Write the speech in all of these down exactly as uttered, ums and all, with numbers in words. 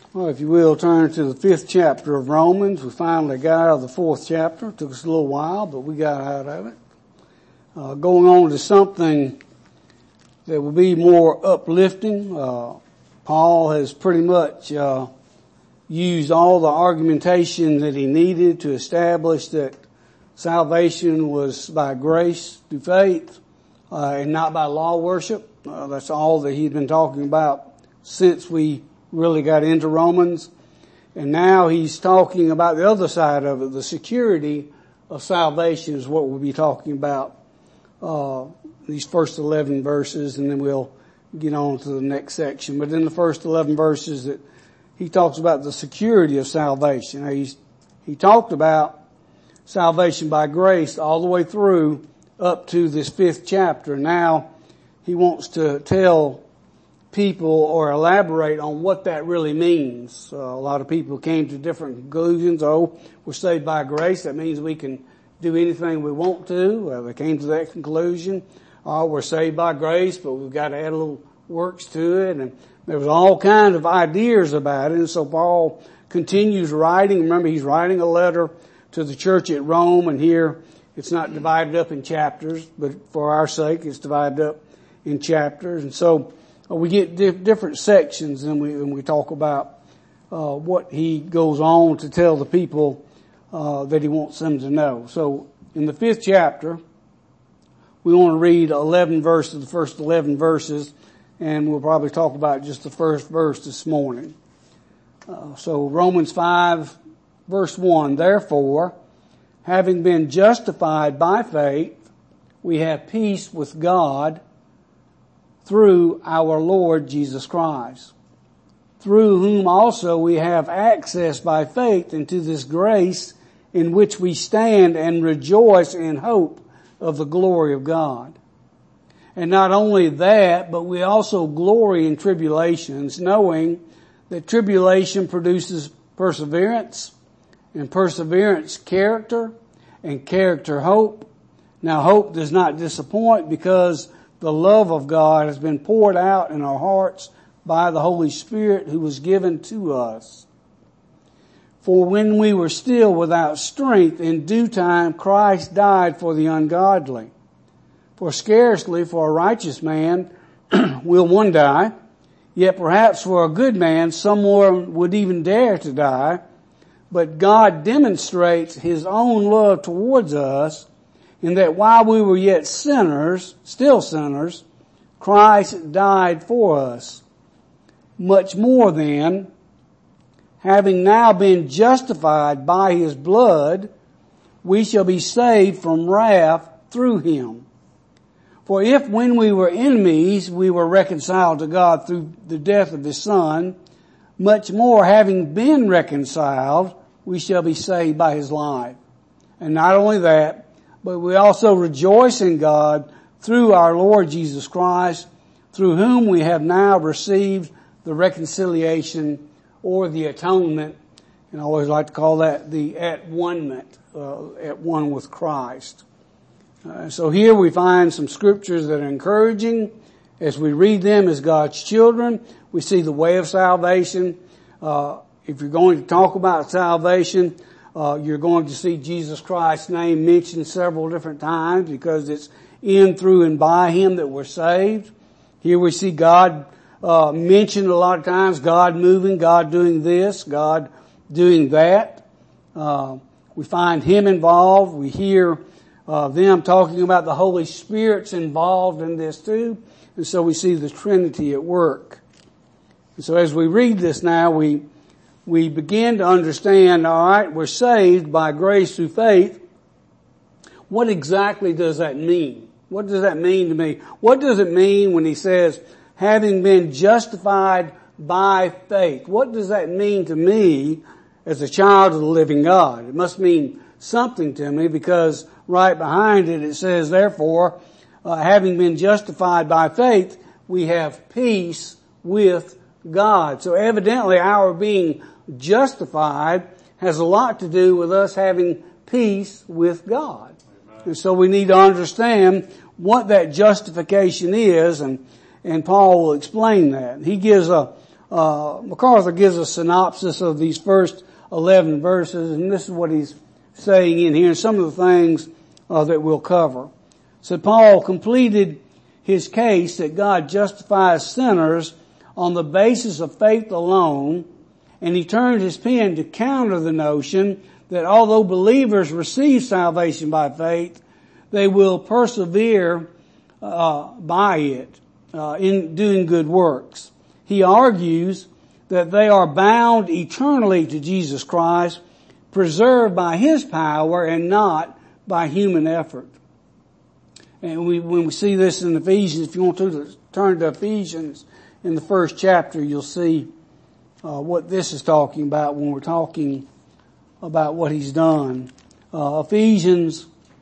Well, if you will, turn to the fifth chapter of Romans. We finally got out of the fourth chapter. It took us a little while, but we got out of it. Uh, going on to something that will be more uplifting. Uh, Paul has pretty much uh, used all the argumentation that he needed to establish that salvation was by grace through faith uh, and not by law worship. Uh, that's all that he'd been talking about since we really got into Romans. And now he's talking about the other side of it. The security of salvation is what we'll be talking about, uh, these first eleven verses, and then we'll get on to the next section. But in the first eleven verses that he talks about the security of salvation. Now he's, he talked about salvation by grace all the way through up to this fifth chapter. Now he wants to tell people or elaborate on what that really means. Uh, a lot of people came to different conclusions. Oh, we're saved by grace. That means we can do anything we want to. Well, they came to that conclusion. Oh, we're saved by grace, but we've got to add a little works to it. And there was all kinds of ideas about it. And so Paul continues writing. Remember, he's writing a letter to the church at Rome, and here it's not divided up in chapters, but for our sake, it's divided up in chapters. And so we get diff- different sections, and we, and we talk about uh, what he goes on to tell the people uh, that he wants them to know. So in the fifth chapter, we want to read eleven verses, the first eleven verses, and we'll probably talk about just the first verse this morning. Uh, so Romans five, verse one, therefore, having been justified by faith, we have peace with God through our Lord Jesus Christ, through whom also we have access by faith into this grace in which we stand and rejoice in hope of the glory of God. And not only that, but we also glory in tribulations, knowing that tribulation produces perseverance, and perseverance character, and character hope. Now hope does not disappoint, because the love of God has been poured out in our hearts by the Holy Spirit who was given to us. For when we were still without strength, in due time Christ died for the ungodly. For scarcely for a righteous man will one die, yet perhaps for a good man someone would even dare to die. But God demonstrates His own love towards us, in that while we were yet sinners, still sinners, Christ died for us. Much more then, having now been justified by His blood, we shall be saved from wrath through Him. For if when we were enemies, we were reconciled to God through the death of His Son, much more having been reconciled, we shall be saved by His life. And not only that, but we also rejoice in God through our Lord Jesus Christ, through whom we have now received the reconciliation or the atonement. And I always like to call that the at-one-ment, uh, at one with Christ. Uh, so here we find some scriptures that are encouraging. As we read them as God's children, we see the way of salvation. Uh, if you're going to talk about salvation, Uh, you're going to see Jesus Christ's name mentioned several different times, because it's in, through, and by Him that we're saved. Here we see God uh, mentioned a lot of times, God moving, God doing this, God doing that. Uh, we find Him involved. We hear uh, them talking about the Holy Spirit's involved in this too. And so we see the Trinity at work. And so as we read this now, we we begin to understand, all right, we're saved by grace through faith. What exactly does that mean? What does that mean to me? What does it mean when he says, having been justified by faith? What does that mean to me as a child of the living God? It must mean something to me, because right behind it, it says, therefore, uh, having been justified by faith, we have peace with God. So evidently our being justified has a lot to do with us having peace with God. Amen. And so we need to understand what that justification is, and, and Paul will explain that. He gives a, uh, MacArthur gives a synopsis of these first eleven verses, and this is what he's saying in here, and some of the things uh, that we'll cover. So Paul completed his case that God justifies sinners on the basis of faith alone, and he turned his pen to counter the notion that although believers receive salvation by faith, they will persevere uh, by it uh, in doing good works. He argues that they are bound eternally to Jesus Christ, preserved by His power and not by human effort. And we, when we see this in Ephesians, if you want to turn to Ephesians in the first chapter, you'll see uh, what this is talking about when we're talking about what He's done. Uh, Ephesians,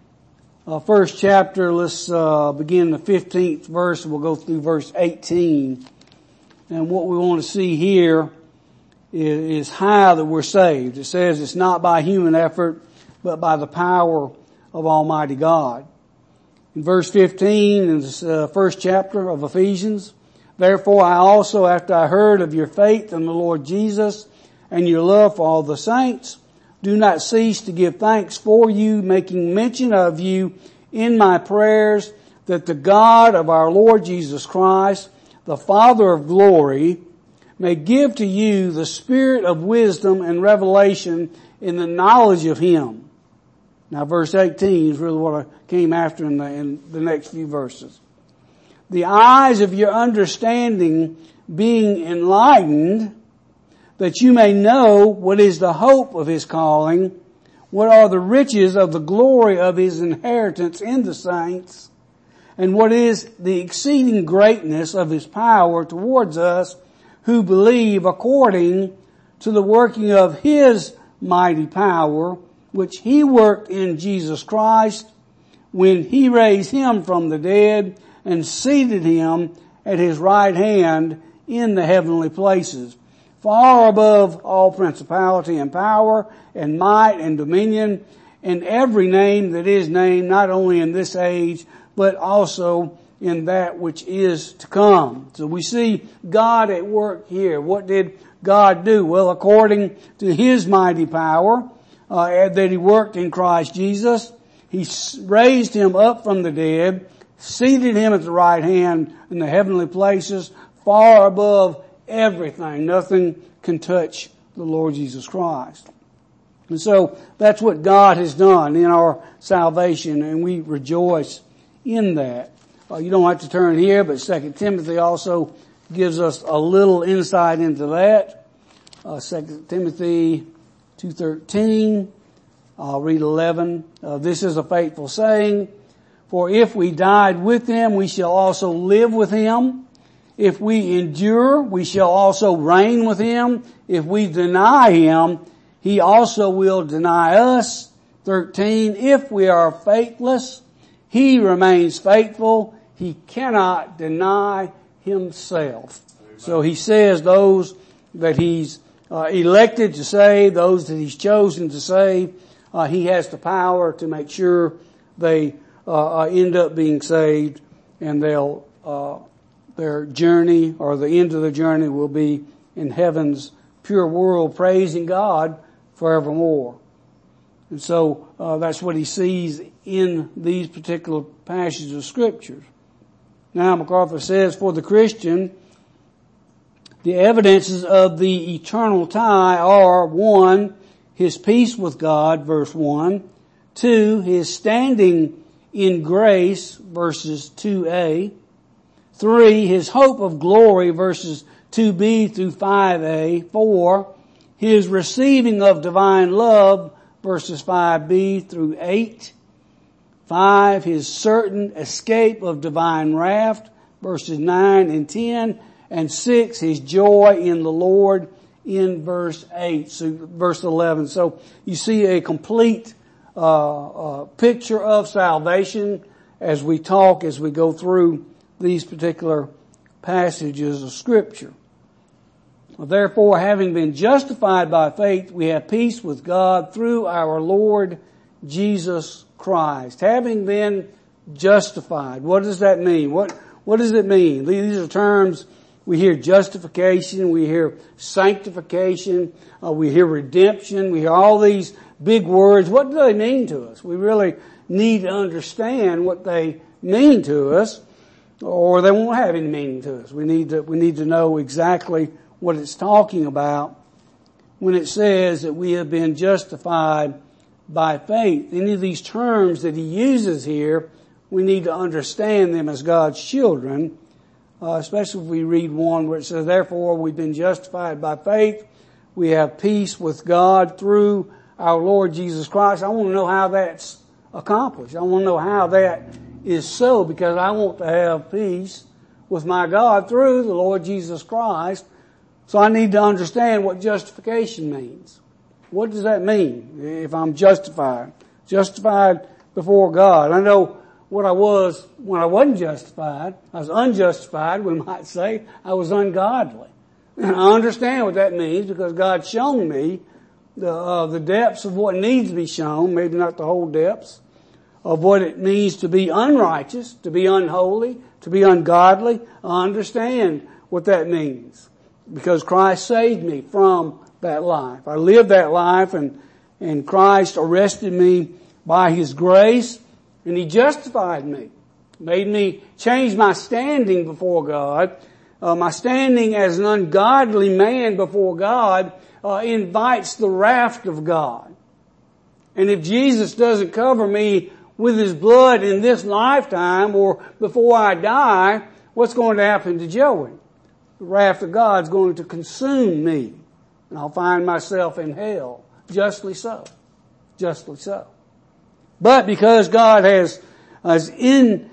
uh, first chapter, let's uh, begin the fifteenth verse. We'll go through verse eighteen. And what we want to see here is, is how that we're saved. It says it's not by human effort, but by the power of Almighty God. In verse fifteen, in this uh, first chapter of Ephesians, therefore I also, after I heard of your faith in the Lord Jesus and your love for all the saints, do not cease to give thanks for you, making mention of you in my prayers, that the God of our Lord Jesus Christ, the Father of glory, may give to you the spirit of wisdom and revelation in the knowledge of Him. Now verse eighteen is really what I came after in the, in the next few verses. The eyes of your understanding being enlightened, that you may know what is the hope of His calling, what are the riches of the glory of His inheritance in the saints, and what is the exceeding greatness of His power towards us who believe, according to the working of His mighty power, which He worked in Jesus Christ when He raised Him from the dead and seated Him at His right hand in the heavenly places, far above all principality and power and might and dominion and every name that is named, not only in this age, but also in that which is to come. So we see God at work here. What did God do? Well, according to His mighty power uh, that He worked in Christ Jesus, He raised Him up from the dead, seated Him at the right hand in the heavenly places, far above everything. Nothing can touch the Lord Jesus Christ. And so that's what God has done in our salvation, and we rejoice in that. Uh, you don't have to turn here, but Second Timothy also gives us a little insight into that. Uh, Second Timothy two thirteen, I'll read eleven. Uh, this is a faithful saying, for if we died with Him, we shall also live with Him. If we endure, we shall also reign with Him. If we deny Him, He also will deny us. thirteen, if we are faithless, He remains faithful. He cannot deny Himself. Amen. So He says those that He's uh, elected to save, those that He's chosen to save, uh, He has the power to make sure they uh, end up being saved, and they'll uh, their journey or the end of the journey will be in heaven's pure world, praising God forevermore. And so uh, that's what he sees in these particular passages of Scripture. Now, MacArthur says, for the Christian, the evidences of the eternal tie are, one, his peace with God, verse one, two, his standing in grace, verses two a, three, his hope of glory, verses two b through five a, four, his receiving of divine love, verses five b through eight. Five, his certain escape of divine wrath, verses nine and ten. And six, his joy in the Lord in verse eight, so verse eleven. So you see a complete uh, uh picture of salvation as we talk, as we go through these particular passages of Scripture. Therefore, having been justified by faith, we have peace with God through our Lord Jesus Christ. Having been justified. What does that mean? What, what does it mean? These are terms We hear justification, we hear sanctification, uh, we hear redemption, we hear all these big words. What do they mean to us? We really need to understand what they mean to us, or they won't have any meaning to us. We need to, we need to know exactly what it's talking about when it says that we have been justified by faith. Any of these terms that he uses here, we need to understand them as God's children, uh, especially if we read one where it says, therefore we've been justified by faith. We have peace with God through our Lord Jesus Christ. I want to know how that's accomplished. I want to know how that is so, because I want to have peace with my God through the Lord Jesus Christ. So I need to understand what justification means. What does that mean if I'm justified? Justified before God. I know what I was when I wasn't justified. I was unjustified, we might say. I was ungodly. And I understand what that means because God's shown me the, uh, the depths of what needs to be shown, maybe not the whole depths, of what it means to be unrighteous, to be unholy, to be ungodly. I understand what that means because Christ saved me from that life. I lived that life and, and Christ arrested me by His grace and He justified me, made me change my standing before God. Uh, my standing as an ungodly man before God uh, invites the wrath of God. And if Jesus doesn't cover me with His blood in this lifetime or before I die, what's going to happen to Joey? The wrath of God's going to consume me. And I'll find myself in hell. Justly so. Justly so. But because God has, has in,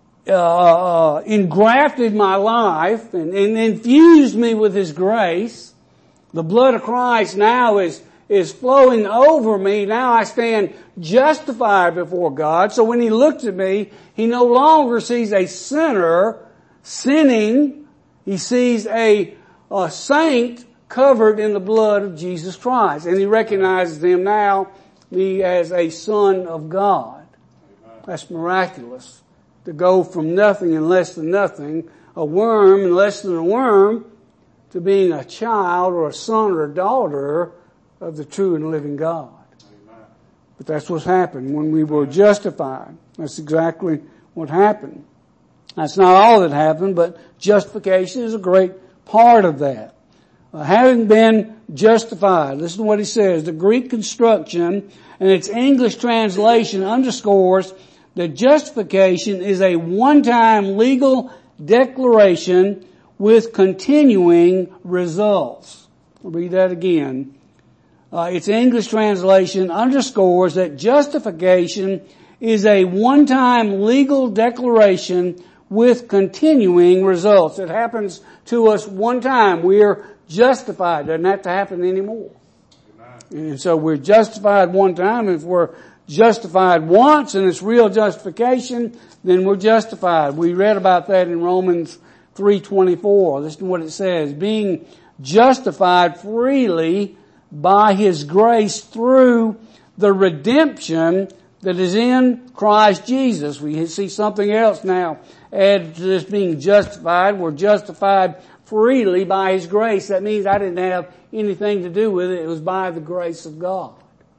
uh, engrafted my life and, and infused me with His grace, the blood of Christ now is, is flowing over me. Now I stand justified before God. So when He looks at me, He no longer sees a sinner sinning. He sees a, a saint covered in the blood of Jesus Christ. And He recognizes him now, me as a son of God. That's miraculous. To go from nothing and less than nothing, a worm and less than a worm, to being a child or a son or a daughter of the true and living God. Amen. But that's what's happened when we were justified. That's exactly what happened. That's not all that happened, but justification is a great part of that. Uh, having been justified, listen to what he says. The Greek construction and its English translation underscores that justification is a one-time legal declaration with continuing results. I'll read that again. Uh, its English translation underscores that justification is a one-time legal declaration with continuing results. It happens to us one time. We are justified. It doesn't have to happen anymore. Amen. And so we're justified one time. If we're justified once and it's real justification, then we're justified. We read about that in Romans three twenty-four. Listen to what it says. Being justified freely by His grace through the redemption that is in Christ Jesus. We see something else now added to this being justified. We're justified freely by His grace. That means I didn't have anything to do with it. It was by the grace of God.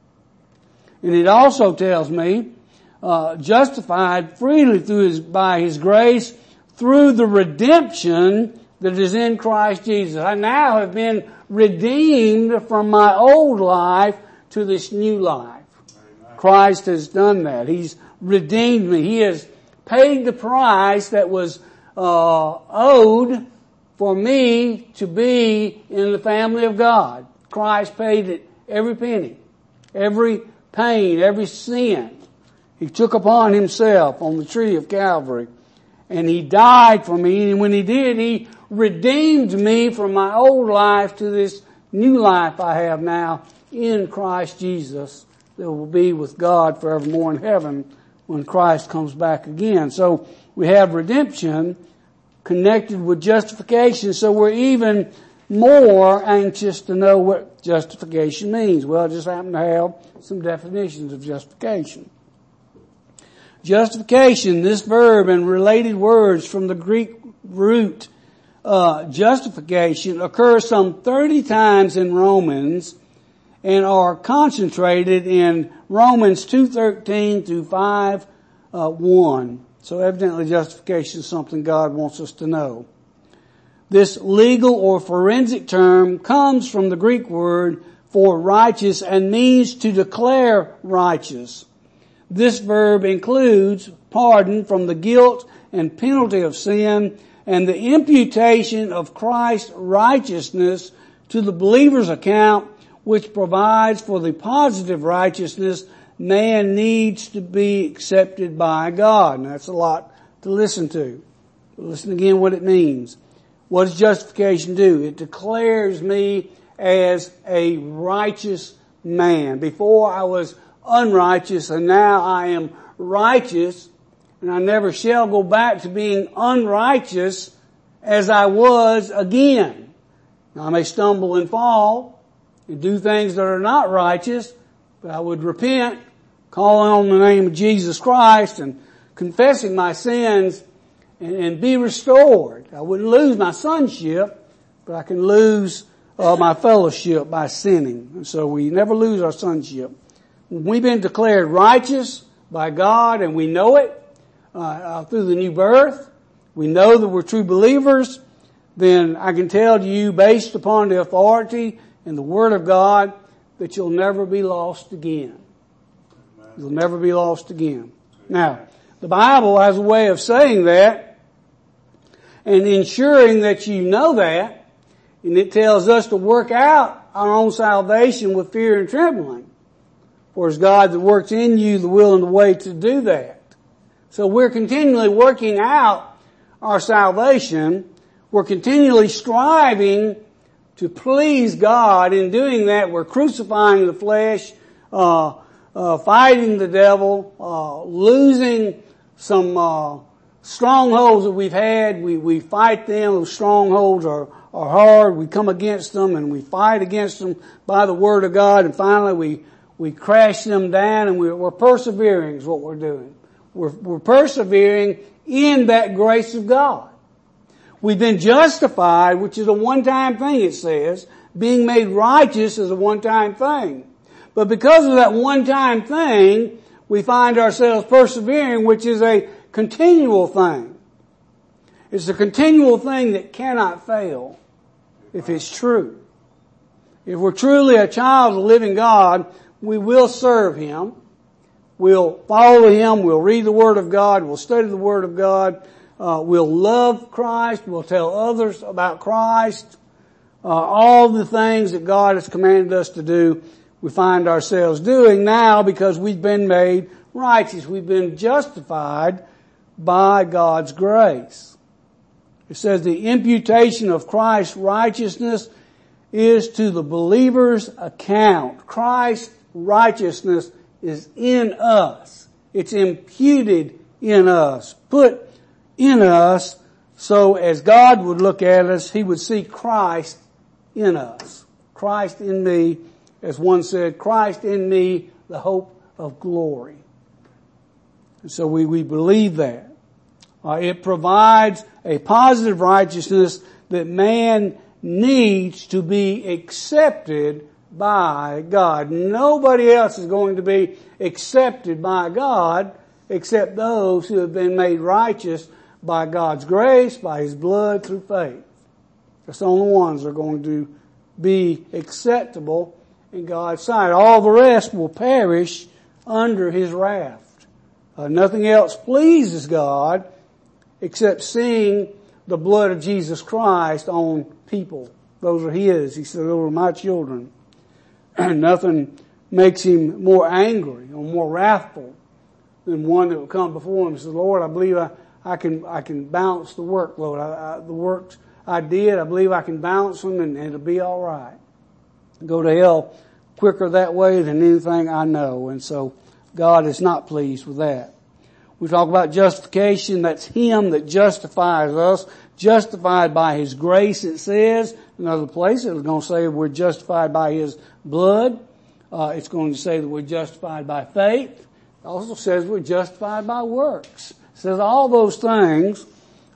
And it also tells me, uh, justified freely through His, by His grace through the redemption that is in Christ Jesus. I now have been redeemed from my old life to this new life. Amen. Christ has done that. He's redeemed me. He has paid the price that was uh, owed for me to be in the family of God. Christ paid it, every penny, every pain, every sin. He took upon Himself on the tree of Calvary. And He died for me. And when He did, He redeemed me from my old life to this new life I have now in Christ Jesus that will be with God forevermore in heaven when Christ comes back again. So we have redemption connected with justification. So we're even more anxious to know what justification means. Well, I just happen to have some definitions of justification. Justification, this verb and related words from the Greek root uh, justification occur some thirty times in Romans and are concentrated in Romans two thirteen through five one. So evidently justification is something God wants us to know. This legal or forensic term comes from the Greek word for righteous and means to declare righteous. This verb includes pardon from the guilt and penalty of sin and the imputation of Christ's righteousness to the believer's account, which provides for the positive righteousness man needs to be accepted by God. And that's a lot to listen to. Listen again what it means. What does justification do? It declares me as a righteous man. Before I was unrighteous and now I am righteous, and I never shall go back to being unrighteous as I was again. Now, I may stumble and fall and do things that are not righteous, but I would repent, calling on the name of Jesus Christ and confessing my sins and, and be restored. I wouldn't lose my sonship, but I can lose uh, my fellowship by sinning. And so we never lose our sonship. When we've been declared righteous by God and we know it uh, uh, through the new birth, we know that we're true believers, then I can tell you based upon the authority and the Word of God that you'll never be lost again. You'll never be lost again. Now, the Bible has a way of saying that and ensuring that you know that, and it tells us to work out our own salvation with fear and trembling. For it's God that works in you the will and the way to do that. So we're continually working out our salvation. We're continually striving to please God. In doing that, we're crucifying the flesh, uh, uh, fighting the devil, uh, losing some, uh, strongholds that we've had. We, we fight them. Those strongholds are, are hard. We come against them and we fight against them by the Word of God. And finally we, we crash them down, and we're, we're persevering is what we're doing. We're, we're persevering in that grace of God. We've been justified, which is a one-time thing, it says. Being made righteous is a one-time thing. But because of that one-time thing, we find ourselves persevering, which is a continual thing. It's a continual thing that cannot fail if it's true. If we're truly a child of the living God, we will serve Him. We'll follow Him. We'll read the Word of God. We'll study the Word of God. Uh, we'll love Christ. We'll tell others about Christ. Uh, all the things that God has commanded us to do, we find ourselves doing now because we've been made righteous. We've been justified by God's grace. It says the imputation of Christ's righteousness is to the believer's account. Christ's righteousness is in us. It's imputed in us, put in us, so as God would look at us, He would see Christ in us. Christ in me, as one said, Christ in me, the hope of glory. And so we, we believe that. Uh, it provides a positive righteousness that man needs to be accepted by God. Nobody else is going to be accepted by God except those who have been made righteous by God's grace, by His blood, through faith. That's the only ones that are going to be acceptable in God's sight. All the rest will perish under His wrath. Uh, nothing else pleases God except seeing the blood of Jesus Christ on people. Those are His. He said, those are my children. And nothing makes Him more angry or more wrathful than one that will come before Him and say, Lord, I believe I, I can, I can balance the workload. I, I, the works I did, I believe I can balance them and, and it'll be all right. Go to hell quicker that way than anything I know. And so God is not pleased with that. We talk about justification. That's Him that justifies us. Justified by His grace, it says. Another place it's going to say we're justified by His blood. Uh, it's going to say that we're justified by faith. It also says we're justified by works. It says all those things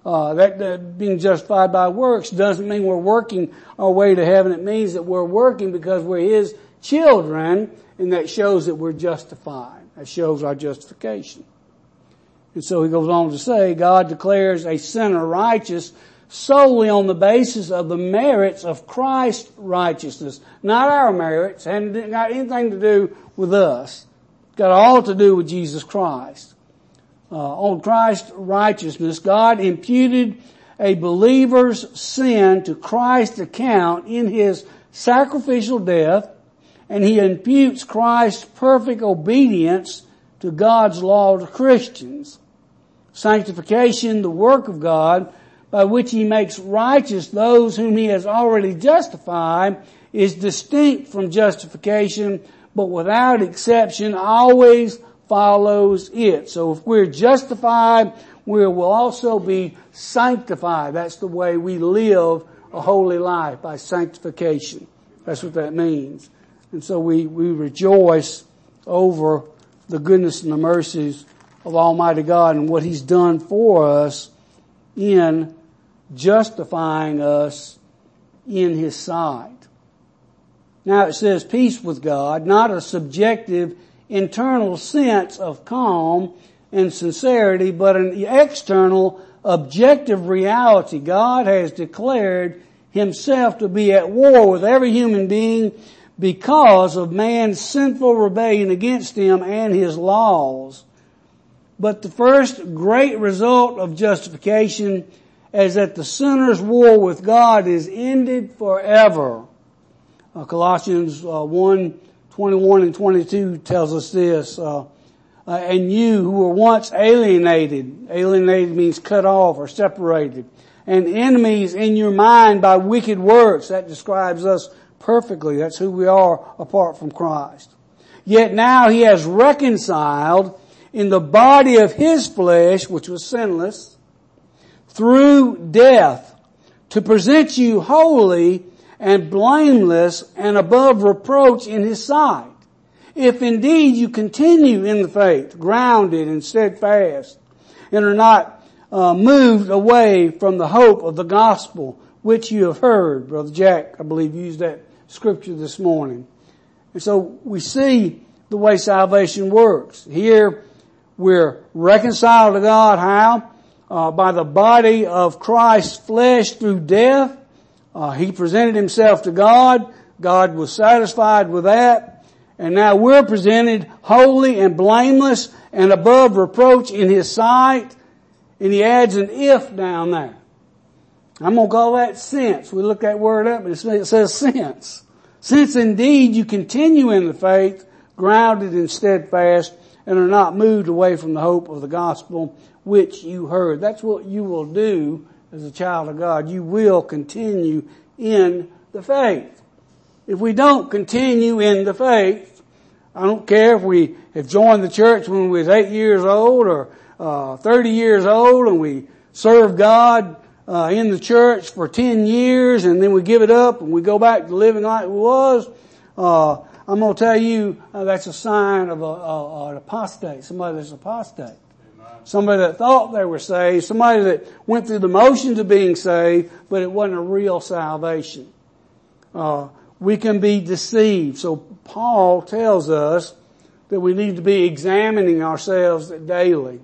Uh, that, that being justified by works doesn't mean we're working our way to heaven. It means that we're working because we're His children, and that shows that we're justified. That shows our justification. And so he goes on to say, God declares a sinner righteous solely on the basis of the merits of Christ's righteousness. Not our merits, and it got anything to do with us. It's got all to do with Jesus Christ. Uh, on Christ's righteousness, God imputed a believer's sin to Christ's account in His sacrificial death, and He imputes Christ's perfect obedience to God's law to Christians. Sanctification, the work of God, by which He makes righteous those whom He has already justified, is distinct from justification, but without exception always follows it. So if we're justified, we will also be sanctified. That's the way we live a holy life, by sanctification. That's what that means. And so we, we rejoice over the goodness and the mercies of Almighty God and what He's done for us in justifying us in His sight. Now it says peace with God, not a subjective internal sense of calm and sincerity, but an external objective reality. God has declared Himself to be at war with every human being because of man's sinful rebellion against Him and His laws. But the first great result of justification is that the sinner's war with God is ended forever. Uh, Colossians uh, one, twenty-one and twenty-two tells us this, uh, uh, and you who were once alienated, alienated means cut off or separated, and enemies in your mind by wicked works. That describes us perfectly. That's who we are apart from Christ. Yet now He has reconciled in the body of His flesh, which was sinless, through death, to present you holy and blameless and above reproach in His sight. If indeed you continue in the faith, grounded and steadfast, and are not uh, moved away from the hope of the gospel which you have heard. Brother Jack, I believe, used that scripture this morning. And so we see the way salvation works. Here we're reconciled to God. How? Uh, by the body of Christ's flesh through death. Uh, he presented Himself to God. God was satisfied with that. And now we're presented holy and blameless and above reproach in His sight. And He adds an if down there. I'm going to call that since. We look that word up and it says since. Since indeed you continue in the faith, grounded and steadfast, and are not moved away from the hope of the gospel which you heard. That's what you will do as a child of God. You will continue in the faith. If we don't continue in the faith, I don't care if we have joined the church when we was eight years old or uh, thirty years old, and we serve God uh, in the church for ten years, and then we give it up and we go back to living like it was. Uh, I'm going to tell you uh, that's a sign of a, a, an apostate, somebody that's apostate. Somebody that thought they were saved, somebody that went through the motions of being saved, but it wasn't a real salvation. Uh, we can be deceived. So Paul tells us that we need to be examining ourselves daily.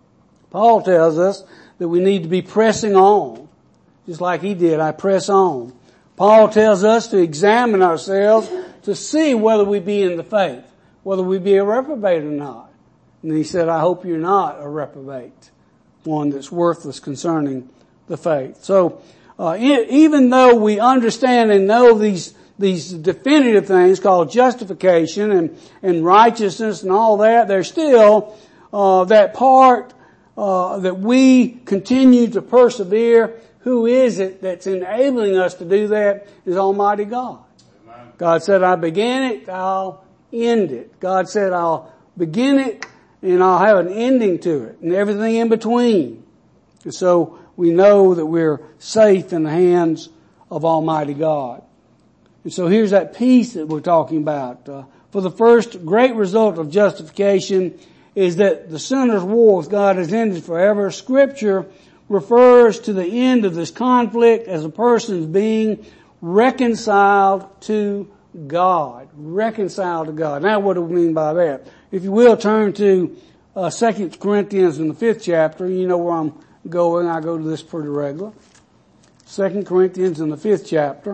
Paul tells us that we need to be pressing on. Just like he did, I press on. Paul tells us to examine ourselves to see whether we be in the faith, whether we be a reprobate or not. And he said, I hope you're not a reprobate, one that's worthless concerning the faith. So, uh, even though we understand and know these, these definitive things called justification and, and righteousness and all that, there's still, uh, that part, uh, that we continue to persevere. Who is it that's enabling us to do that? Is Almighty God. Amen. God said, I began it, I'll end it. God said, I'll begin it, and I'll have an ending to it, and everything in between. And so we know that we're safe in the hands of Almighty God. And so here's that peace that we're talking about. Uh, for the first great result of justification is that the sinner's war with God is ended forever. Scripture refers to the end of this conflict as a person's being reconciled to God. Reconciled to God. Now what do we mean by that? If you will, turn to uh, Second Corinthians in the fifth chapter. You know where I'm going. I go to this pretty regular. Second Corinthians in the fifth chapter.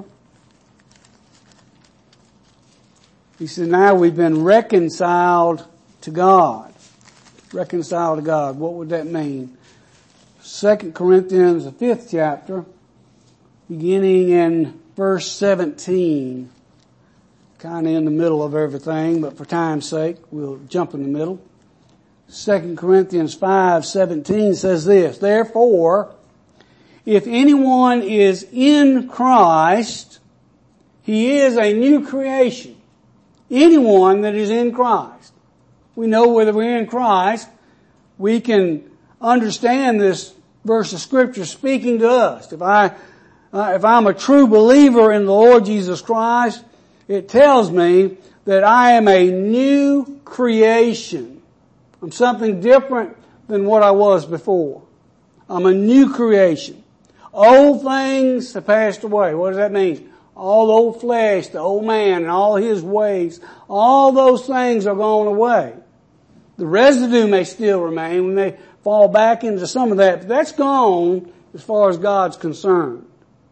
He said, now we've been reconciled to God. Reconciled to God. What would that mean? Second Corinthians, the fifth chapter, beginning in verse seventeen. Kind of in the middle of everything, but for time's sake, we'll jump in the middle. Second Corinthians five seventeen says this, therefore, if anyone is in Christ, he is a new creation. Anyone that is in Christ. We know whether we're in Christ, we can understand this verse of Scripture speaking to us. If I, uh, if I'm a true believer in the Lord Jesus Christ, it tells me that I am a new creation. I'm something different than what I was before. I'm a new creation. Old things have passed away. What does that mean? All the old flesh, the old man and all his ways, all those things are gone away. The residue may still remain. We may fall back into some of that, but that's gone as far as God's concerned.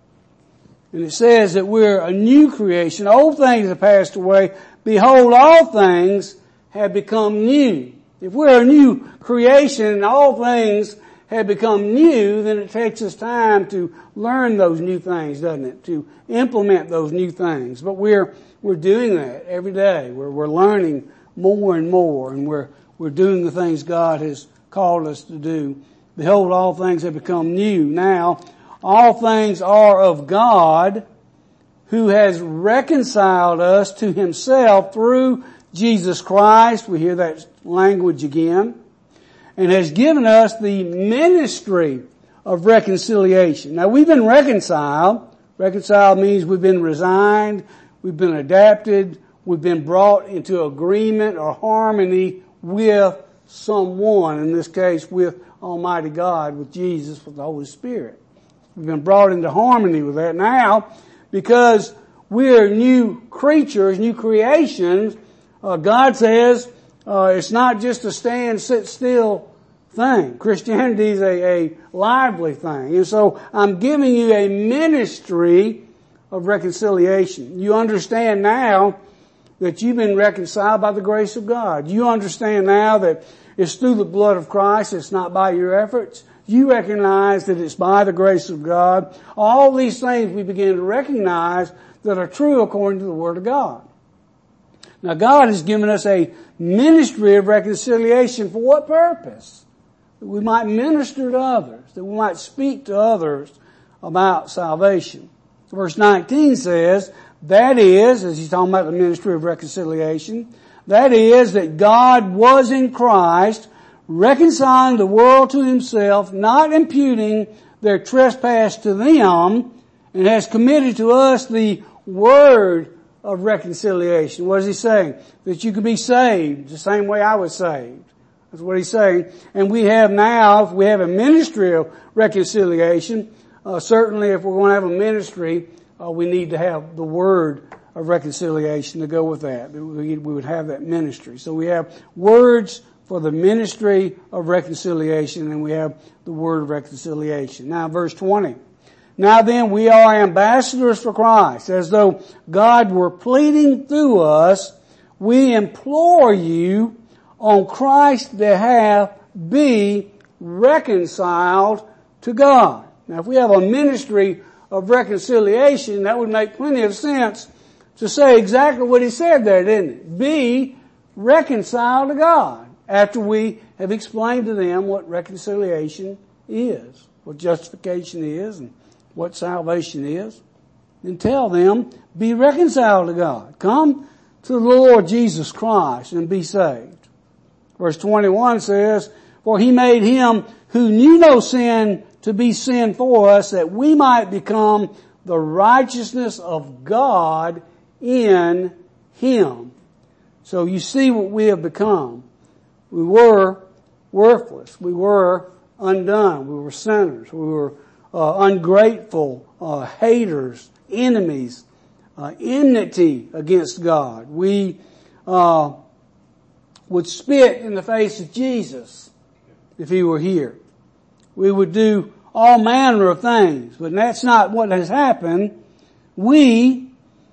And it says that we're a new creation. Old things have passed away. Behold, all things have become new. If we're a new creation and all things have become new, then it takes us time to learn those new things, doesn't it? To implement those new things. But we're, we're doing that every day. We're, we're learning more and more, and we're, we're doing the things God has called us to do. Behold, all things have become new. Now, all things are of God, who has reconciled us to himself through Jesus Christ. We hear that language again. And has given us the ministry of reconciliation. Now we've been reconciled. Reconciled means we've been resigned, we've been adapted, we've been brought into agreement or harmony with someone. In this case, with Almighty God, with Jesus, with the Holy Spirit. We've been brought into harmony with that. Now, because we're new creatures, new creations, uh, God says, Uh, it's not just a stand, sit still thing. Christianity is a, a lively thing. And so I'm giving you a ministry of reconciliation. You understand now that you've been reconciled by the grace of God. You understand now that it's through the blood of Christ. It's not by your efforts. You recognize that it's by the grace of God. All these things we begin to recognize that are true according to the Word of God. Now God has given us a ministry of reconciliation for what purpose? That we might minister to others, that we might speak to others about salvation. Verse nineteen says, that is, as he's talking about the ministry of reconciliation, that is that God was in Christ, reconciling the world to himself, not imputing their trespass to them, and has committed to us the word of reconciliation. What is he saying? That you can be saved the same way I was saved. That's what he's saying. And we have now, if we have a ministry of reconciliation, uh, certainly if we're going to have a ministry, uh, we need to have the word of reconciliation to go with that. We, we would have that ministry. So we have words for the ministry of reconciliation, and we have the word of reconciliation. Now verse twenty. Now then, we are ambassadors for Christ, as though God were pleading through us. We implore you, on Christ's behalf, be reconciled to God. Now, if we have a ministry of reconciliation, that would make plenty of sense to say exactly what he said there, didn't it? Be reconciled to God, after we have explained to them what reconciliation is, what justification is, and what salvation is, then tell them, be reconciled to God. Come to the Lord Jesus Christ and be saved. Verse twenty-one says, for he made him who knew no sin to be sin for us, that we might become the righteousness of God in him. So you see what we have become. We were worthless. We were undone. We were sinners. We were uh, ungrateful, uh, haters, enemies, uh, enmity against God. We uh, would spit in the face of Jesus if he were here. We would do all manner of things, but that's not what has happened. We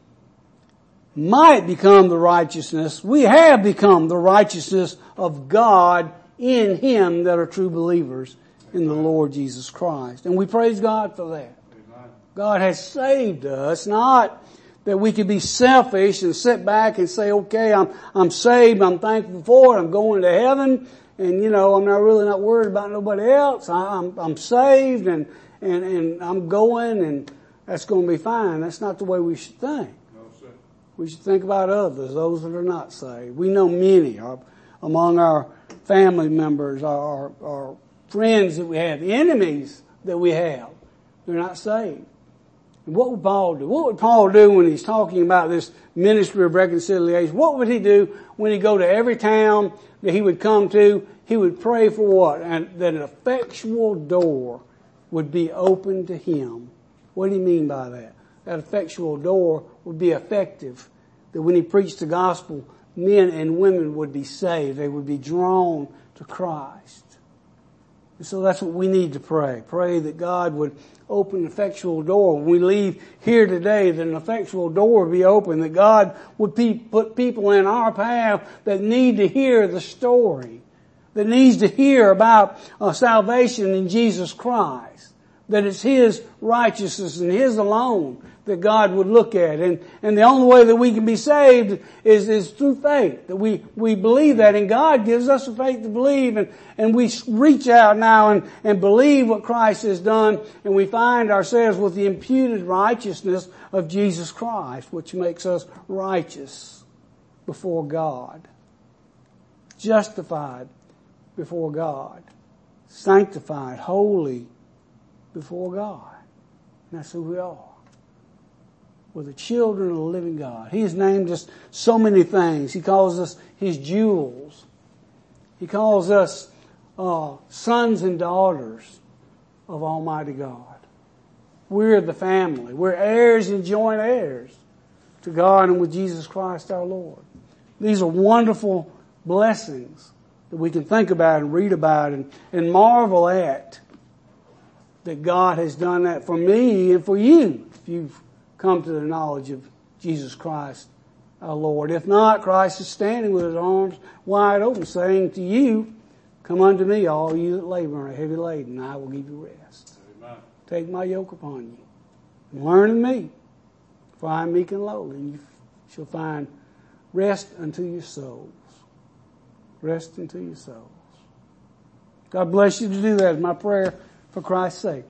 might become the righteousness. We have become the righteousness of God in him that are true believers in the Lord Jesus Christ. And we praise God for that. God has saved us, not that we could be selfish and sit back and say, okay, I'm, I'm saved, I'm thankful for it, I'm going to heaven, and you know, I'm not really not worried about nobody else. I, I'm, I'm saved and, and, and I'm going and that's going to be fine. That's not the way we should think. No, sir. We should think about others, those that are not saved. We know many are among our family members, our, our friends that we have, enemies that we have. They're not saved. And what would Paul do? What would Paul do when he's talking about this ministry of reconciliation? What would he do when he go to every town that he would come to? He would pray for what? And that an effectual door would be open to him. What do you mean by that? That effectual door would be effective. That when he preached the gospel, men and women would be saved. They would be drawn to Christ. And so that's what we need to pray. Pray that God would open an effectual door. When we leave here today, that an effectual door would be open. That God would be, put people in our path that need to hear the story. That needs to hear about uh, salvation in Jesus Christ. That it's his righteousness and his alone that God would look at. And, and the only way that we can be saved is, is through faith. That we, we believe that, and God gives us the faith to believe, and, and we reach out now and, and believe what Christ has done, and we find ourselves with the imputed righteousness of Jesus Christ, which makes us righteous before God. Justified before God. Sanctified, holy before God. And that's who we are. We're the children of the living God. He has named us so many things. He calls us his jewels. He calls us uh, sons and daughters of Almighty God. We're the family. We're heirs and joint heirs to God and with Jesus Christ our Lord. These are wonderful blessings that we can think about and read about and, and marvel at. That God has done that for me and for you, if you've come to the knowledge of Jesus Christ our Lord. If not, Christ is standing with his arms wide open, saying to you, come unto me, all you that labor and are heavy laden, and I will give you rest. Amen. Take my yoke upon you, and learn of me, for I am meek and lowly, and you shall find rest unto your souls. Rest unto your souls. God bless you to do that is my prayer for Christ's sake.